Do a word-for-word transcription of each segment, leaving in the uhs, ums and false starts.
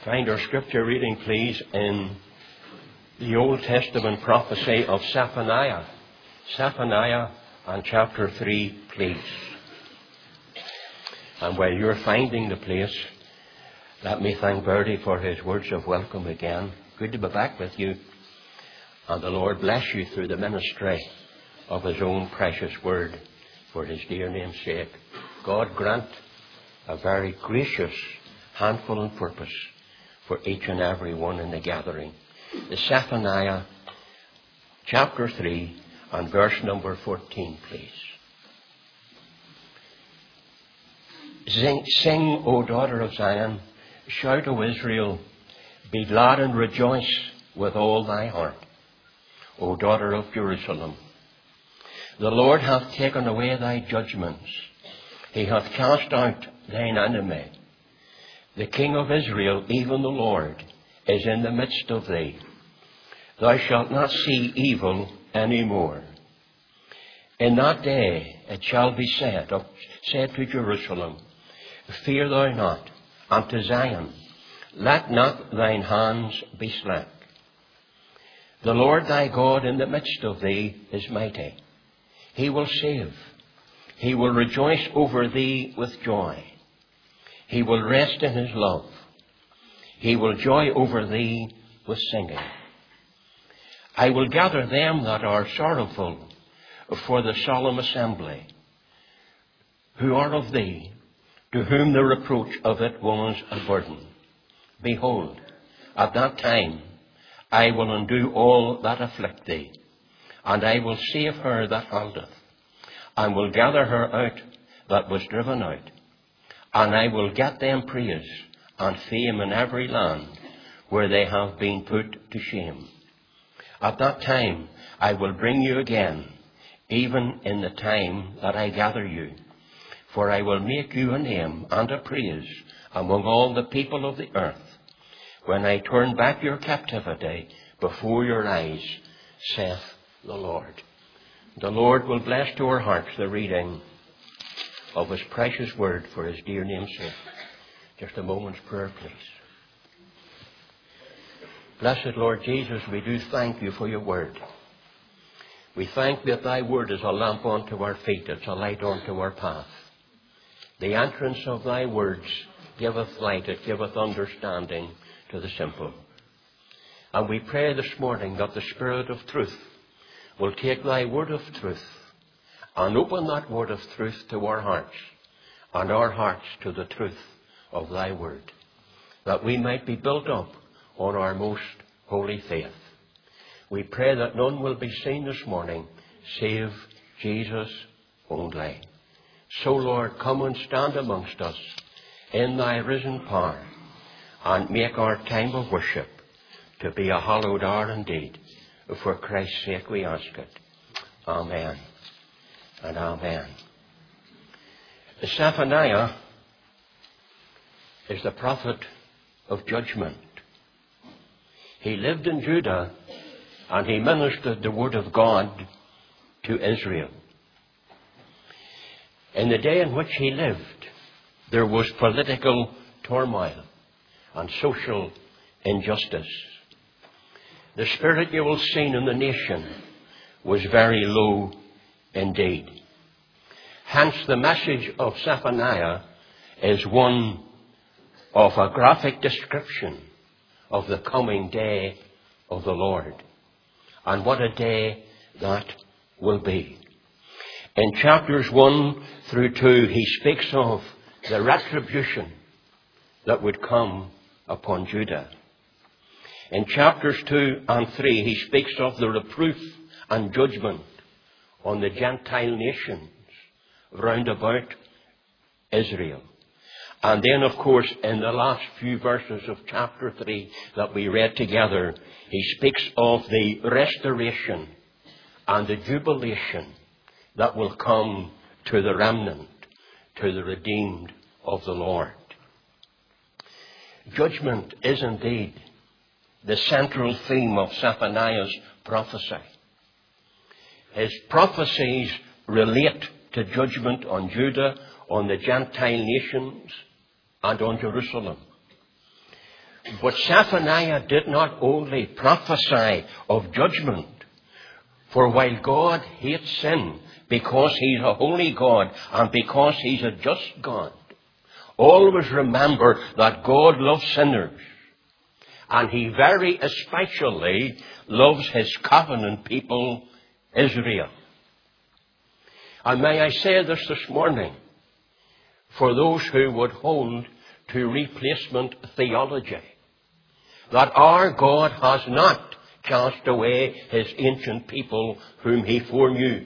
Find our scripture reading, please, in the Old Testament prophecy of Zephaniah. Zephaniah and chapter three, please. And while you're finding the place, let me thank Bertie for his words of welcome again. Good to be back with you. And the Lord bless you through the ministry of His own precious word for His dear name's sake. God grant a very gracious handful and purpose for each and every one in the gathering. The Zephaniah chapter three and verse number fourteen, please. Sing, sing, O daughter of Zion, shout, O Israel, be glad and rejoice with all thy heart, O daughter of Jerusalem. The Lord hath taken away thy judgments. He hath cast out thine enemy. The King of Israel, even the Lord, is in the midst of thee. Thou shalt not see evil any more. In that day it shall be said, of, said to Jerusalem, fear thou not, and to Zion, let not thine hands be slack. The Lord thy God in the midst of thee is mighty. He will save. He will rejoice over thee with joy. He will rest in His love. He will joy over thee with singing. I will gather them that are sorrowful for the solemn assembly, who are of thee, to whom the reproach of it was a burden. Behold, at that time I will undo all that afflict thee, and I will save her that holdeth, and will gather her out that was driven out. And I will get them praise and fame in every land where they have been put to shame. At that time I will bring you again, even in the time that I gather you. For I will make you a name and a praise among all the people of the earth, when I turn back your captivity before your eyes, saith the Lord. The Lord will bless to our hearts the reading of His precious word for His dear name's sake. Just a moment's prayer, please. Blessed Lord Jesus, we do thank you for your word. We thank that thy word is a lamp unto our feet, it's a light unto our path. The entrance of thy words giveth light, it giveth understanding to the simple. And we pray this morning that the Spirit of truth will take thy word of truth and open that word of truth to our hearts, and our hearts to the truth of thy word, that we might be built up on our most holy faith. We pray that none will be seen this morning save Jesus only. So, Lord, come and stand amongst us in thy risen power, and make our time of worship to be a hallowed hour indeed. For Christ's sake we ask it. Amen and amen. Zephaniah is the prophet of judgment. He lived in Judah and he ministered the word of God to Israel. In the day in which he lived, there was political turmoil and social injustice. The spiritual scene in the nation was very low indeed. Hence the message of Zephaniah is one of a graphic description of the coming day of the Lord. And what a day that will be. In chapters one through two, he speaks of the retribution that would come upon Judah. In chapters two and three, he speaks of the reproof and judgment on the Gentile nations round about Israel. And then, of course, in the last few verses of chapter three that we read together, he speaks of the restoration and the jubilation that will come to the remnant, to the redeemed of the Lord. Judgment is indeed the central theme of Zephaniah's prophecy. His prophecies relate to judgment on Judah, on the Gentile nations, and on Jerusalem. But Zephaniah did not only prophesy of judgment, for while God hates sin because he's a holy God and because he's a just God, always remember that God loves sinners, and he very especially loves his covenant people, Israel. And may I say this this morning, for those who would hold to replacement theology, that our God has not cast away his ancient people whom he foreknew.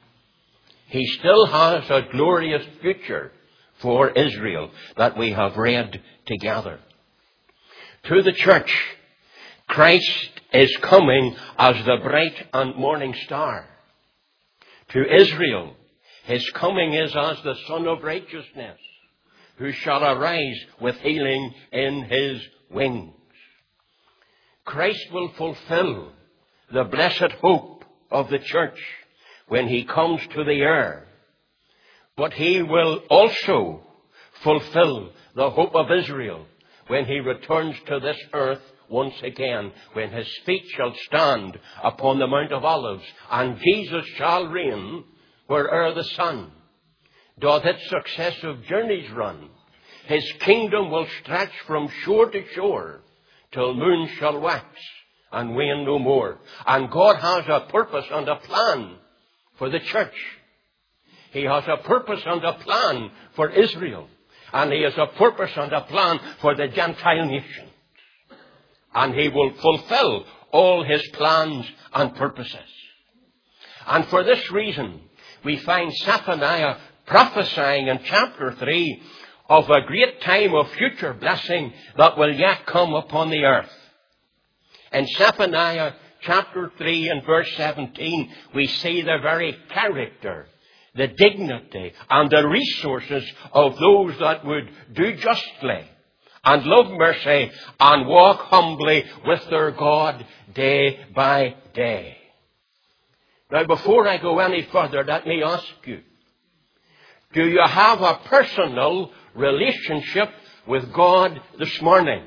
He still has a glorious future for Israel that we have read together. To the church, Christ is coming as the bright and morning star. To Israel, his coming is as the Son of Righteousness, who shall arise with healing in his wings. Christ will fulfill the blessed hope of the church when he comes to the earth. But he will also fulfill the hope of Israel when he returns to this earth once again, when his feet shall stand upon the Mount of Olives, and Jesus shall reign where'er the sun doth its successive journeys run. His kingdom will stretch from shore to shore, till moon shall wax and wane no more. And God has a purpose and a plan for the church. He has a purpose and a plan for Israel. And he has a purpose and a plan for the Gentile nations. And he will fulfill all his plans and purposes. And for this reason, we find Zephaniah prophesying in chapter three of a great time of future blessing that will yet come upon the earth. In Zephaniah chapter three and verse seventeen, we see the very character, the dignity and the resources of those that would do justly and love mercy and walk humbly with their God day by day. Now, before I go any further, let me ask you, do you have a personal relationship with God this morning?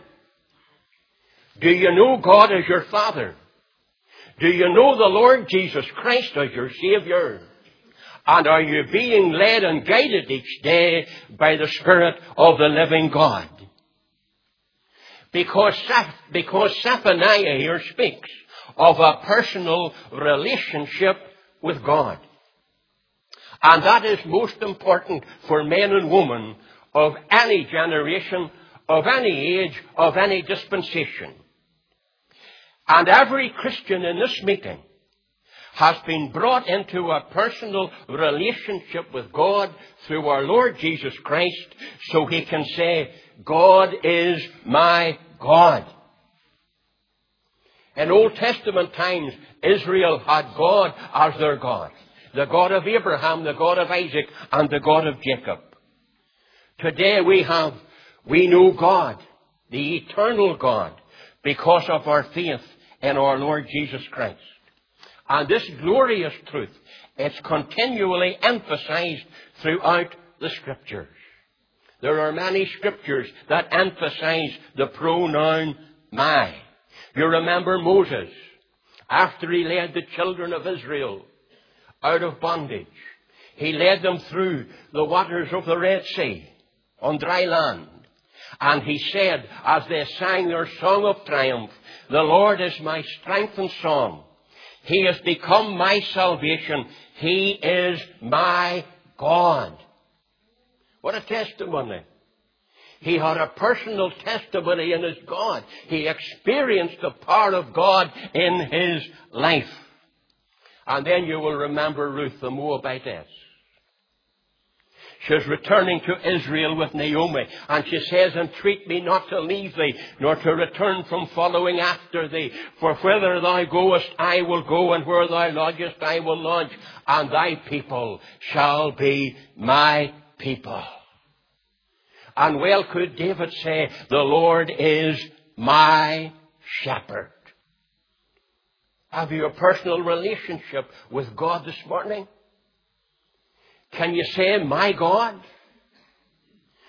Do you know God as your Father? Do you know the Lord Jesus Christ as your Savior? And are you being led and guided each day by the Spirit of the living God? Because, because Zephaniah here speaks of a personal relationship with God. And that is most important for men and women of any generation, of any age, of any dispensation. And every Christian in this meeting has been brought into a personal relationship with God through our Lord Jesus Christ, so he can say, God is my God. In Old Testament times, Israel had God as their God. The God of Abraham, the God of Isaac, and the God of Jacob. Today we have, we know God, the eternal God, because of our faith in our Lord Jesus Christ. And this glorious truth is continually emphasized throughout the Scriptures. There are many Scriptures that emphasize the pronoun my. You remember Moses, after he led the children of Israel out of bondage, he led them through the waters of the Red Sea on dry land. And he said, as they sang their song of triumph, the Lord is my strength and song. He has become my salvation. He is my God. What a testimony. He had a personal testimony in his God. He experienced the power of God in his life. And then you will remember Ruth the Moabitess. She's returning to Israel with Naomi, and she says, entreat me not to leave thee, nor to return from following after thee. For whither thou goest, I will go, and where thou lodgest, I will lodge, and thy people shall be my people. And well could David say, the Lord is my shepherd. Have you a personal relationship with God this morning? Can you say, my God?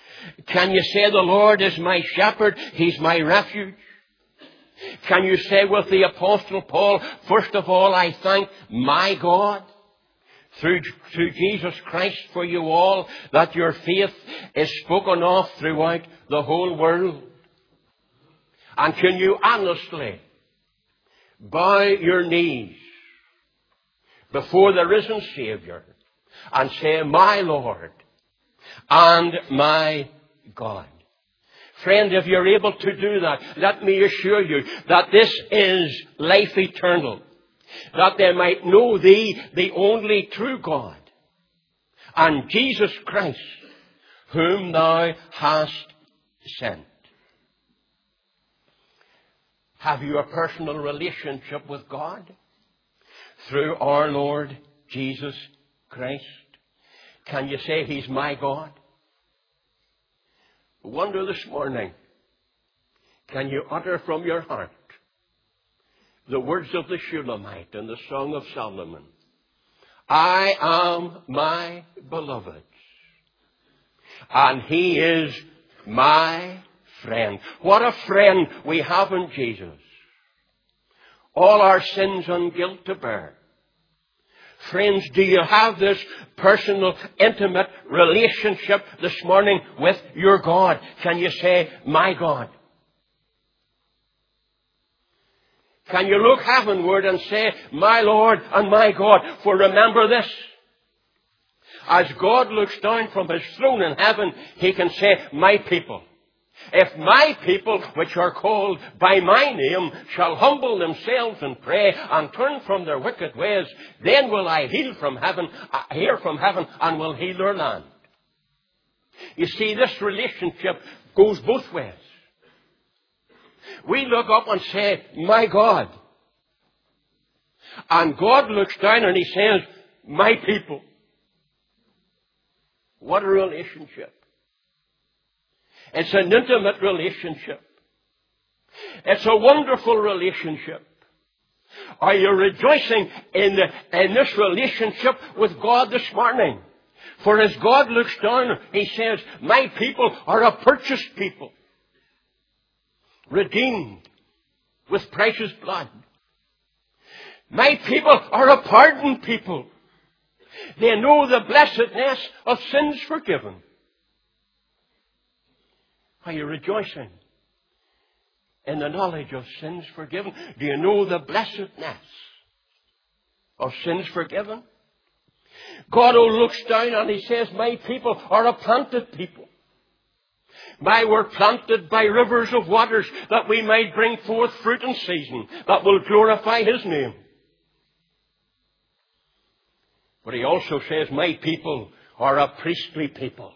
Can you say the Lord is my shepherd? He's my refuge. Can you say with the Apostle Paul, first of all, I thank my God through, through Jesus Christ for you all, that your faith is spoken of throughout the whole world? And can you honestly bow your knees before the risen Savior and say, my Lord and my God? Friend, if you're able to do that, let me assure you that this is life eternal, that they might know thee, the only true God, and Jesus Christ, whom thou hast sent. Have you a personal relationship with God through our Lord Jesus Christ? Can you say He's my God? I wonder this morning, can you utter from your heart the words of the Shulamite in the Song of Solomon? I am my beloved's, and He is my friend. What a friend we have in Jesus. All our sins and guilt to bear. Friends, do you have this personal, intimate relationship this morning with your God? Can you say, my God? Can you look heavenward and say, my Lord and my God? For remember this, as God looks down from His throne in heaven, He can say, my people. If my people, which are called by my name, shall humble themselves and pray and turn from their wicked ways, then will I heal from heaven, uh, hear from heaven, and will heal their land. You see, this relationship goes both ways. We look up and say, my God. And God looks down and He says, my people. What a relationship. It's an intimate relationship. It's a wonderful relationship. Are you rejoicing in, the, in this relationship with God this morning? For as God looks down, He says, my people are a purchased people, redeemed with precious blood. My people are a pardoned people. They know the blessedness of sins forgiven. Are you rejoicing in the knowledge of sins forgiven? Do you know the blessedness of sins forgiven? God looks down and He says, my people are a planted people. My, we're planted by rivers of waters that we might bring forth fruit in season that will glorify His name. But He also says, my people are a priestly people.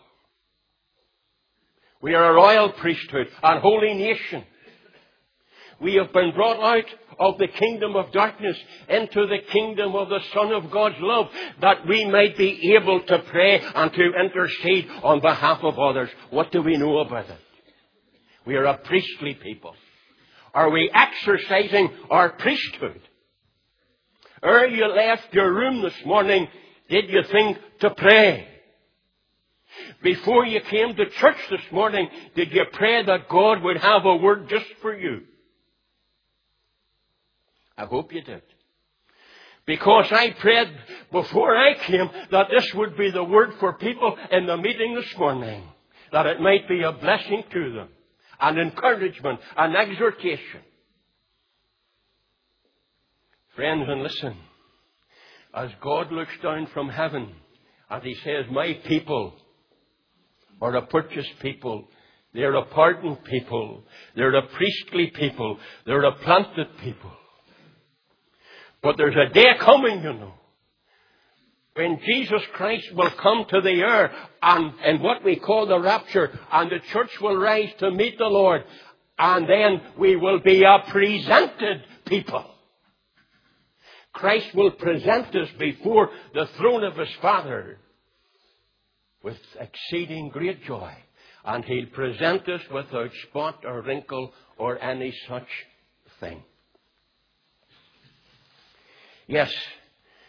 We are a royal priesthood and holy nation. We have been brought out of the kingdom of darkness into the kingdom of the Son of God's love, that we might be able to pray and to intercede on behalf of others. What do we know about it? We are a priestly people. Are we exercising our priesthood? Ere you left your room this morning, did you think to pray? Before you came to church this morning, did you pray that God would have a word just for you? I hope you did. Because I prayed before I came that this would be the word for people in the meeting this morning. That it might be a blessing to them, an encouragement, an exhortation. Friends, and listen. As God looks down from heaven and He says, my people are a purchased people. They're a pardoned people. They're a priestly people. They're a planted people. But there's a day coming, you know, when Jesus Christ will come to the earth and, and what we call the rapture, and the church will rise to meet the Lord, and then we will be a presented people. Christ will present us before the throne of His Father with exceeding great joy. And He'll present us without spot or wrinkle or any such thing. Yes,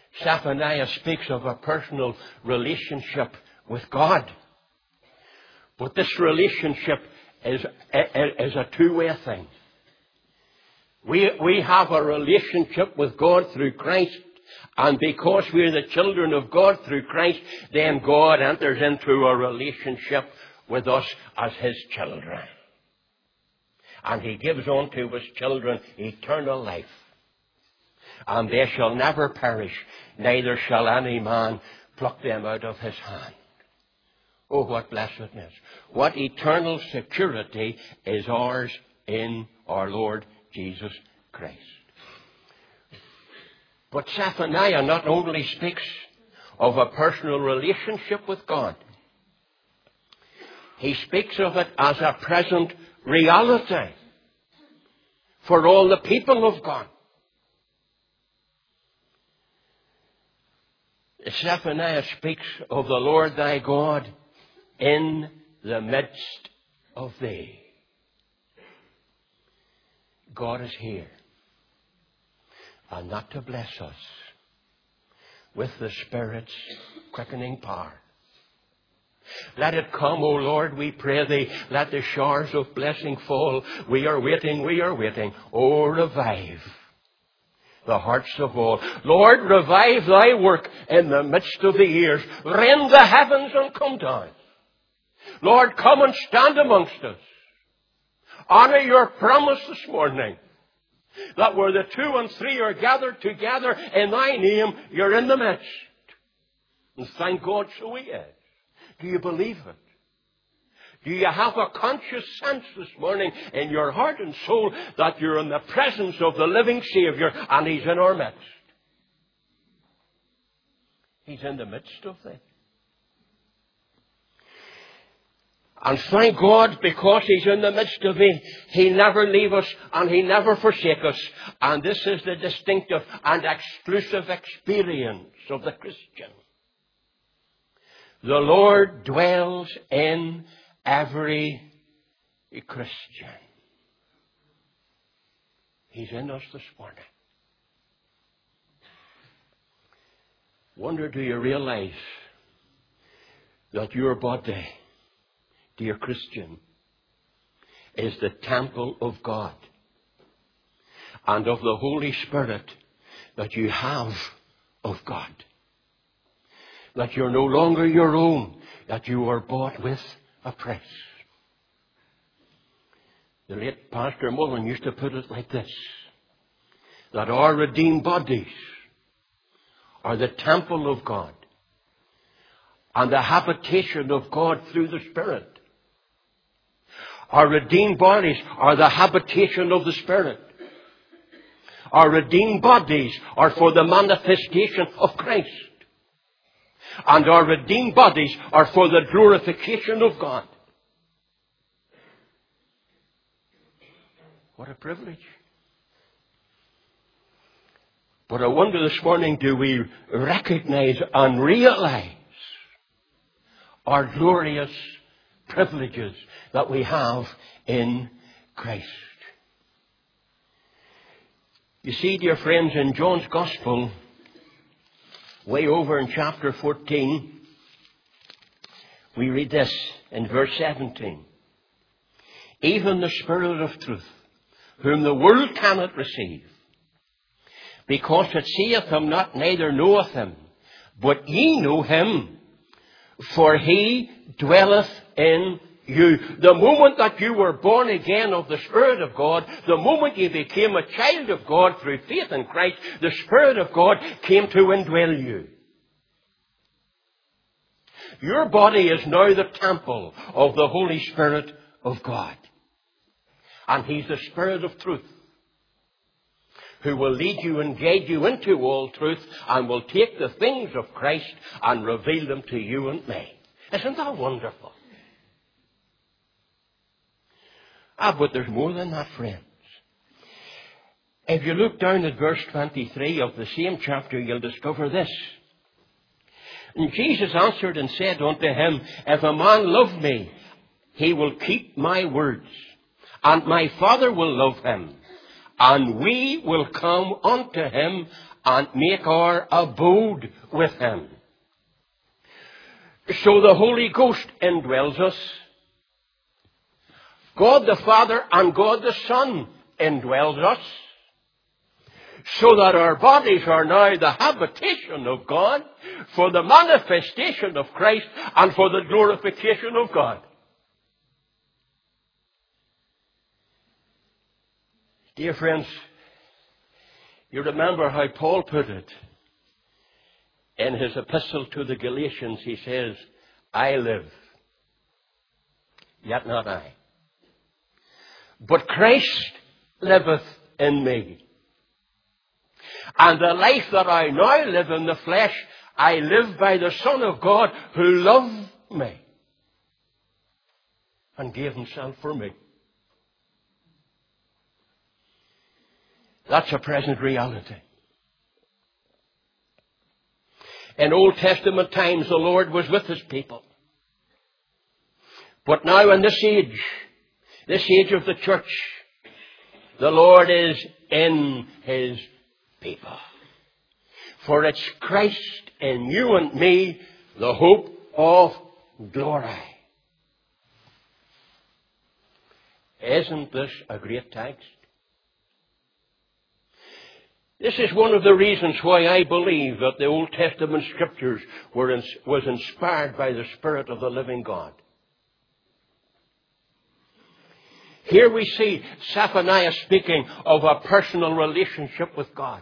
Zephaniah speaks of a personal relationship with God. But this relationship is, is a two-way thing. We, we have a relationship with God through Christ. And because we're the children of God through Christ, then God enters into a relationship with us as His children. And He gives unto His children eternal life. And they shall never perish, neither shall any man pluck them out of His hand. Oh, what blessedness. What eternal security is ours in our Lord Jesus Christ. But Zephaniah not only speaks of a personal relationship with God, he speaks of it as a present reality for all the people of God. Zephaniah speaks of the Lord thy God in the midst of thee. God is here. And not to bless us with the Spirit's quickening power. Let it come, O Lord, we pray thee. Let the showers of blessing fall. We are waiting, we are waiting. Oh, revive the hearts of all. Lord, revive thy work in the midst of the years. Rend the heavens and come down. Lord, come and stand amongst us. Honor your promise this morning, that where the two and three are gathered together in thy name, you're in the midst. And thank God so He is. Do you believe it? Do you have a conscious sense this morning in your heart and soul that you're in the presence of the living Savior and He's in our midst? He's in the midst of thee. And thank God, because He's in the midst of thee, He'll never leave us and He'll never forsake us. And this is the distinctive and exclusive experience of the Christian. The Lord dwells in every Christian. He's in us this morning. Wonder, do you realize that your body, dear Christian, is the temple of God and of the Holy Spirit that you have of God? That you're no longer your own, that you are bought with a price. The late Pastor Mullen used to put it like this, that our redeemed bodies are the temple of God and the habitation of God through the Spirit. Our redeemed bodies are the habitation of the Spirit. Our redeemed bodies are for the manifestation of Christ. And our redeemed bodies are for the glorification of God. What a privilege. But I wonder this morning, do we recognize and realize our glorious privileges that we have in Christ? You see, dear friends, in John's Gospel, way over in chapter fourteen, we read this in verse seventeen. Even the Spirit of truth, whom the world cannot receive, because it seeth him not, neither knoweth him. But ye know him, for he dwelleth in you. The moment that you were born again of the Spirit of God, the moment you became a child of God through faith in Christ, the Spirit of God came to indwell you. Your body is now the temple of the Holy Spirit of God. And He's the Spirit of truth, who will lead you and guide you into all truth and will take the things of Christ and reveal them to you and me. Isn't that wonderful? Ah, but there's more than that, friends. If you look down at verse twenty-three of the same chapter, you'll discover this. And Jesus answered and said unto him, If a man love me, he will keep my words, and my Father will love him, and we will come unto him and make our abode with him. So the Holy Ghost indwells us God the Father and God the Son indwells us, so that our bodies are now the habitation of God for the manifestation of Christ and for the glorification of God. Dear friends, you remember how Paul put it in his epistle to the Galatians. He says, I live, yet not I, but Christ liveth in me. And the life that I now live in the flesh, I live by the Son of God who loved me and gave himself for me. That's a present reality. In Old Testament times, the Lord was with his people. But now in this age, this age of the church, the Lord is in his people. For it's Christ in you and me, the hope of glory. Isn't this a great text? This is one of the reasons why I believe that the Old Testament Scriptures were in, was inspired by the Spirit of the living God. Here we see Zephaniah speaking of a personal relationship with God.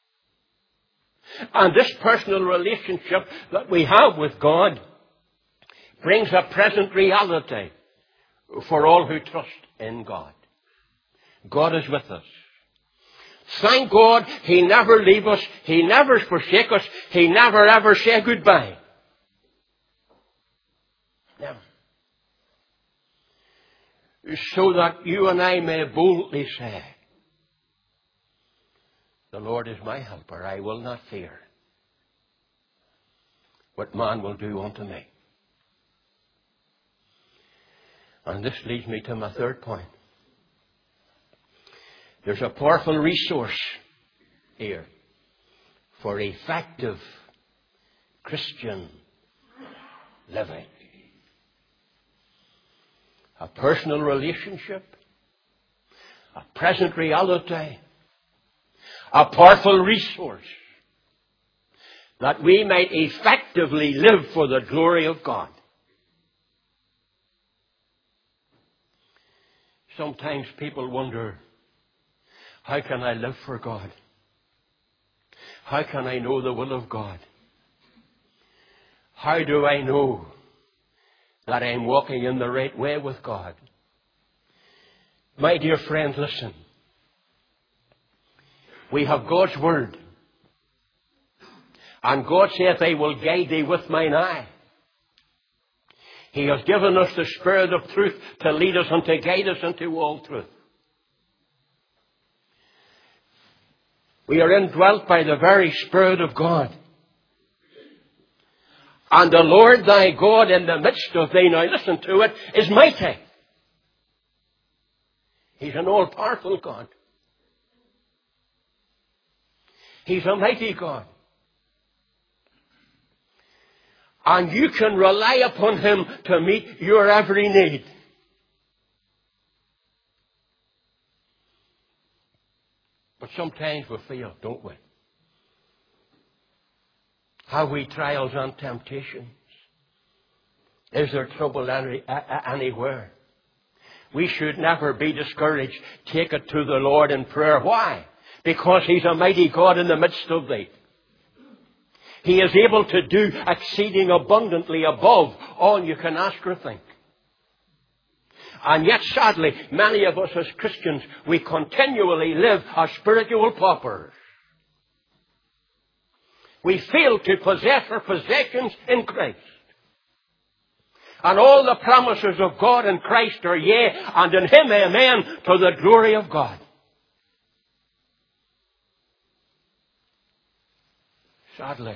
And this personal relationship that we have with God brings a present reality for all who trust in God. God is with us. Thank God he never leaves us, he never forsakes us, he never ever says goodbye. Never. So that you and I may boldly say, the Lord is my helper, I will not fear what man will do unto me. And this leads me to my third point. There's a powerful resource here for effective Christian living. A personal relationship, a present reality, a powerful resource that we might effectively live for the glory of God. Sometimes people wonder, how can I live for God? How can I know the will of God? How do I know that I'm walking in the right way with God? My dear friend, listen. We have God's Word. And God saith, I will guide thee with mine eye. He has given us the Spirit of truth to lead us and to guide us into all truth. We are indwelt by the very Spirit of God. And the Lord thy God in the midst of thee, now listen to it, is mighty. He's an all-powerful God. He's a mighty God. And you can rely upon him to meet your every need. But sometimes we fail, don't we? Have we trials and temptations? Is there trouble any, anywhere? We should never be discouraged. Take it to the Lord in prayer. Why? Because he's a mighty God in the midst of thee. He is able to do exceeding abundantly above all you can ask or think. And yet, sadly, many of us as Christians, we continually live as spiritual paupers. We fail to possess our possessions in Christ. And all the promises of God in Christ are yea, and in him amen, to the glory of God. Sadly,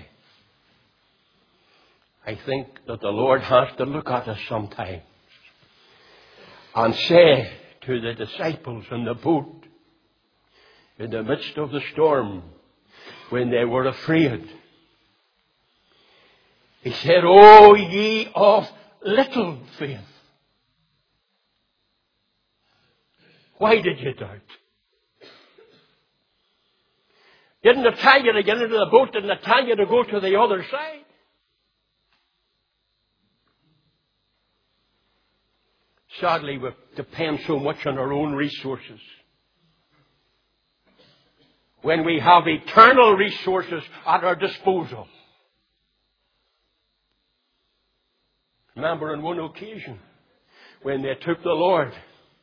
I think that the Lord has to look at us sometimes and say to the disciples in the boat, in the midst of the storm, when they were afraid, he said, O ye of little faith. Why did you doubt? Didn't it tell you to get into the boat? Didn't it tell you to go to the other side? Sadly, we depend so much on our own resources, when we have eternal resources at our disposal. Remember on one occasion when they took the Lord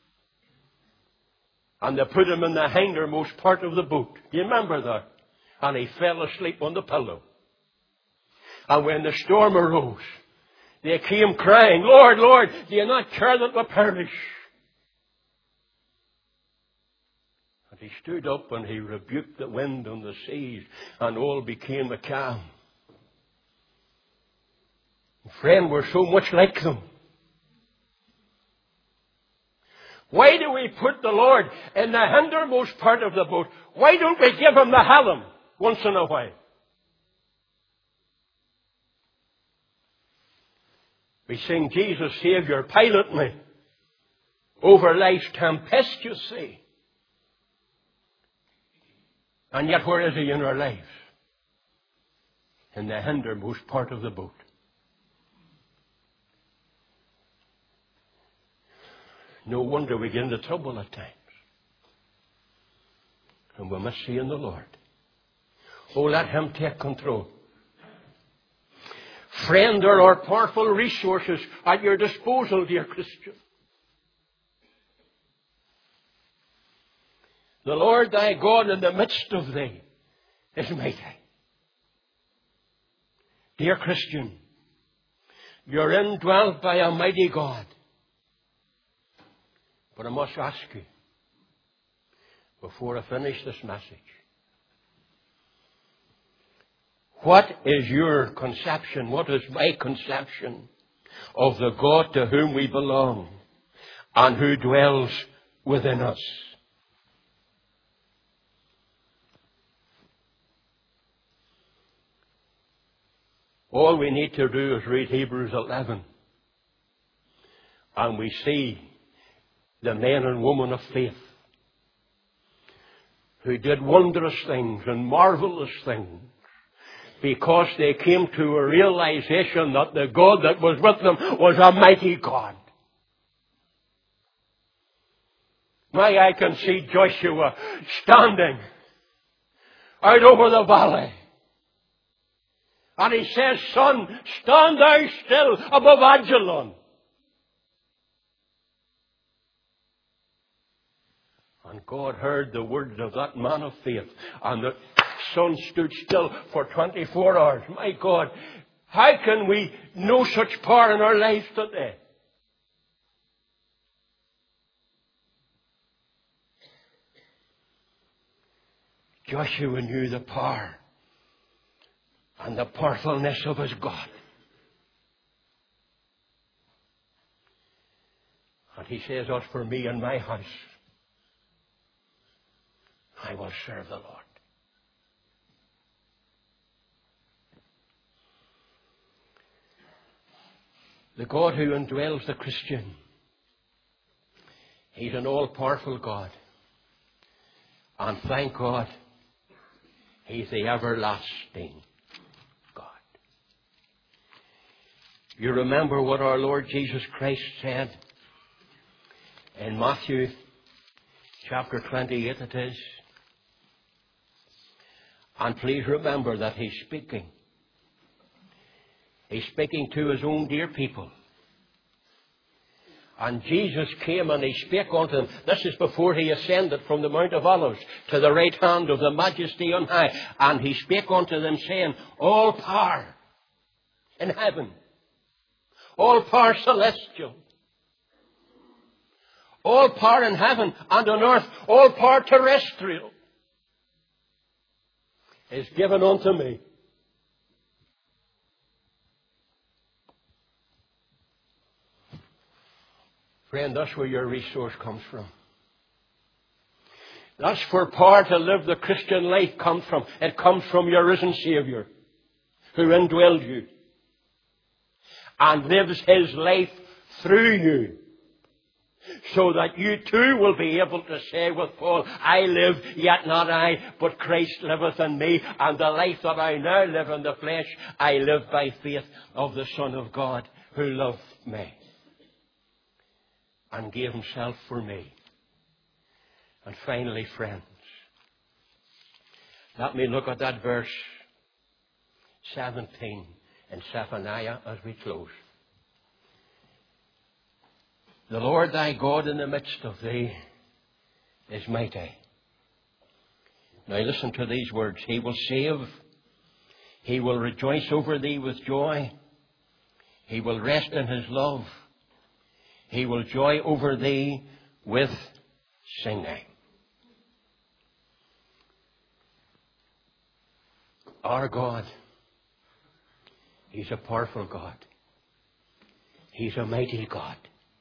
and they put him in the hindermost part of the boat. Do you remember that? And he fell asleep on the pillow. And when the storm arose, they came crying, Lord, Lord, do you not care that we perish? And he stood up and he rebuked the wind and the seas, and all became a calm. Friend, we're so much like them. Why do we put the Lord in the hindermost part of the boat? Why don't we give him the helm once in a while? We sing, Jesus, Saviour, pilot me over life's tempestuous sea. And yet where is he in our lives? In the hindermost part of the boat. No wonder we get into trouble at times. And we must see in the Lord. Oh, let him take control. Friend, there are powerful resources at your disposal, dear Christian. The Lord thy God in the midst of thee is mighty. Dear Christian, you're indwelt by a mighty God. But I must ask you, before I finish this message, what is your conception, what is my conception of the God to whom we belong and who dwells within us? All we need to do is read Hebrews eleven, and we see the men and women of faith who did wondrous things and marvelous things because they came to a realization that the God that was with them was a mighty God. My, I can see Joshua standing out over the valley. And he says, Son, stand thou still above Ajalon. And God heard the words of that man of faith. And the sun stood still for twenty-four hours. My God, how can we know such power in our lives today? Joshua knew the power and the powerfulness of his God. And he says, as for me and my house, I will serve the Lord. The God who indwells the Christian, he's an all-powerful God. And thank God, he's the everlasting God. You remember what our Lord Jesus Christ said in Matthew chapter twenty-eight it is. And please remember that he's speaking. He's speaking to his own dear people. And Jesus came and he spake unto them. This is before he ascended from the Mount of Olives to the right hand of the Majesty on high. And he spake unto them, saying, all power in heaven, all power celestial, all power in heaven and on earth, all power terrestrial, is given unto me. Friend, that's where your resource comes from. That's where power to live the Christian life comes from. It comes from your risen Saviour, who indwells you and lives his life through you. So that you too will be able to say with Paul, I live, yet not I, but Christ liveth in me, and the life that I now live in the flesh, I live by faith of the Son of God, who loved me and gave himself for me. And finally, friends, let me look at that verse seventeen in Zephaniah as we close. The Lord thy God in the midst of thee is mighty. Now listen to these words. He will save. He will rejoice over thee with joy. He will rest in his love. He will joy over thee with singing. Our God, he's a powerful God. He's a mighty God.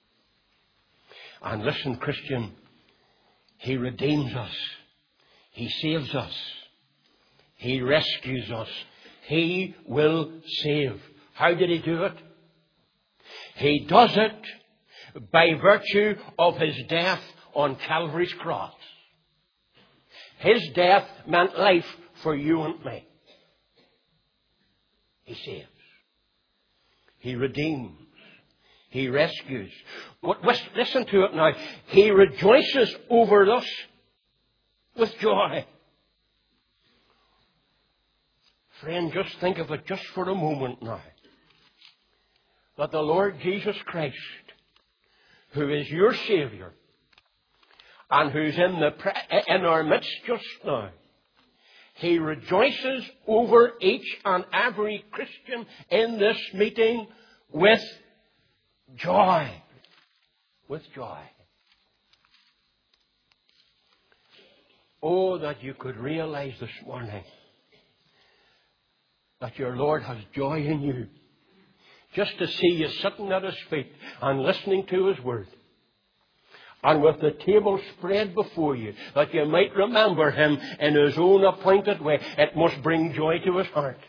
And listen, Christian, he redeems us. He saves us. He rescues us. He will save. How did he do it? He does it by virtue of his death on Calvary's cross. His death meant life for you and me. He saves. He redeems. He rescues. But listen to it now. He rejoices over us with joy. Friend, just think of it just for a moment now. That the Lord Jesus Christ, who is your Saviour, and who's in, the, in our midst just now, he rejoices over each and every Christian in this meeting with joy. With joy. Oh, that you could realize this morning that your Lord has joy in you. Just to see you sitting at his feet and listening to his word. And with the table spread before you, that you might remember him in his own appointed way. It must bring joy to his heart.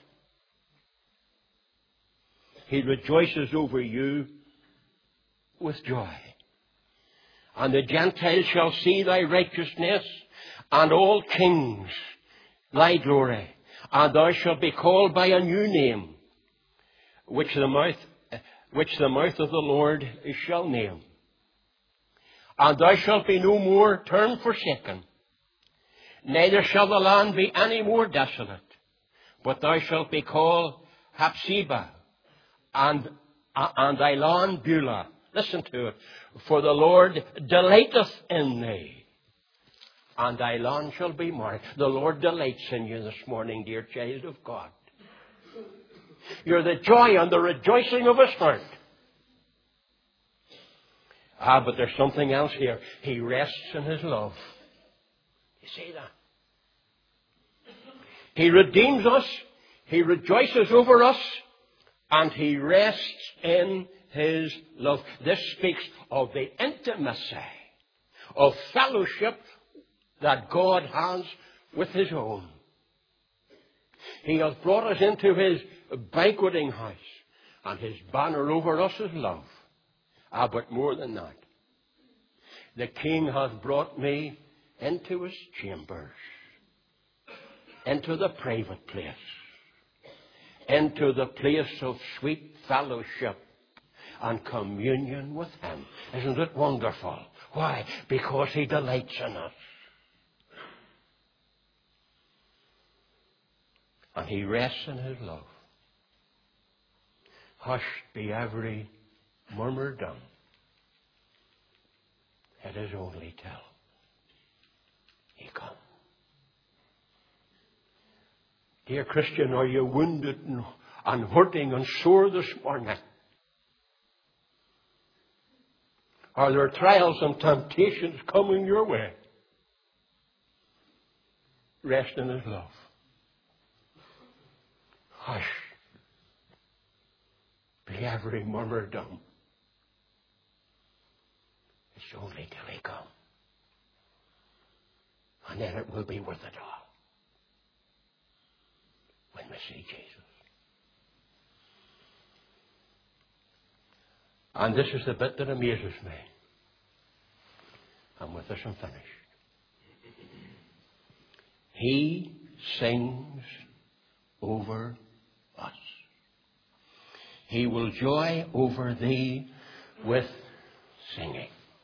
He rejoices over you with joy. And the Gentiles shall see thy righteousness, and all kings thy glory. And thou shalt be called by a new name, which the mouth, which the mouth of the Lord shall name. And thou shalt be no more termed forsaken, neither shall the land be any more desolate, but thou shalt be called Hephzibah, and, and thy land Beulah. Listen to it. For the Lord delighteth in thee, and thy land shall be marked. The Lord delights in you this morning, dear child of God. You're the joy and the rejoicing of his heart. Ah, but there's something else here. He rests in his love. You see that? He redeems us. He rejoices over us. And he rests in his love. This speaks of the intimacy of fellowship that God has with his own. He has brought us into his banqueting house, and his banner over us is love. Ah, but more than that, the King has brought me into his chambers, into the private place, into the place of sweet fellowship and communion with him. Isn't it wonderful? Why? Because he delights in us. And he rests in his love. Hushed be every murmur done. It is only till he come. Dear Christian, are you wounded and, and hurting and sore this morning? Are there trials and temptations coming your way? Rest in his love. Hush. Be every murmur dumb. It's only till he come. And then it will be worth it all. When we see Jesus. And this is the bit that amazes me. I'm with us and finished. He sings over us. He will joy over thee with singing.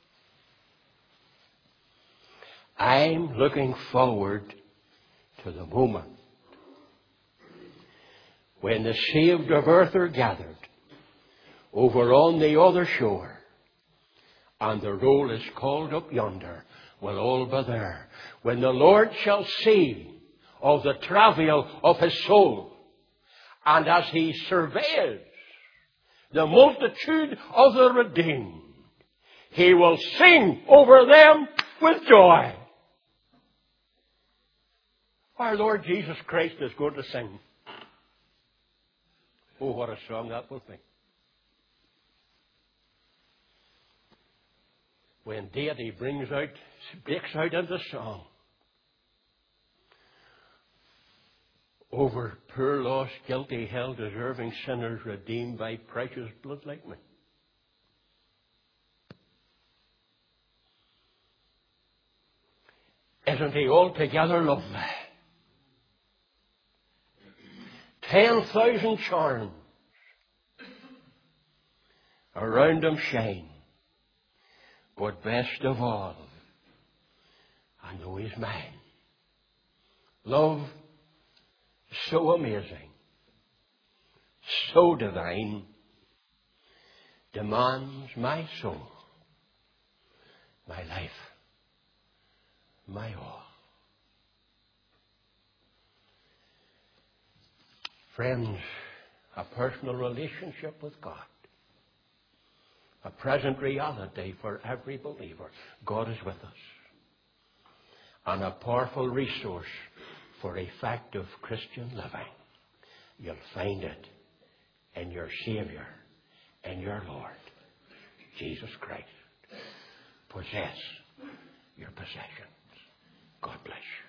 I'm looking forward to the moment when the saved of earth are gathered over on the other shore, and the roll is called up yonder. We'll all be there. When the Lord shall see of the travail of his soul, and as he surveys the multitude of the redeemed, he will sing over them with joy. Our Lord Jesus Christ is going to sing. Oh, what a song that will be. When deity brings out, breaks out into song over poor, lost, guilty, hell, deserving sinners redeemed by precious blood like me. Isn't he altogether lovely? Ten thousand charms around him shine. But best of all, I know he's mine. Love so amazing, so divine, demands my soul, my life, my all. Friends, a personal relationship with God, a present reality for every believer. God is with us. And a powerful resource for effective Christian living. You'll find it in your Savior, in your Lord, Jesus Christ. Possess your possessions. God bless you.